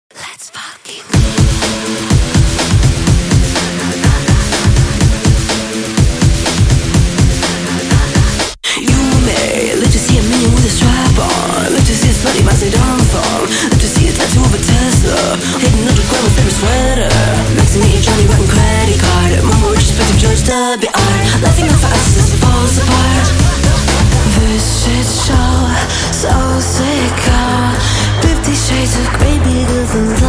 Let's fucking you and me, live to see a million with a strap on. Live to see a slutty massive downfall. Live to see a tattoo of a Tesla hidden underground with favorite sweater. Maxing me Johnny writing credit card. Mama retrospective George W. art. Laughing off our asses as it falls apart. This shit show, so sick of 50 shades of grey, bigger than life.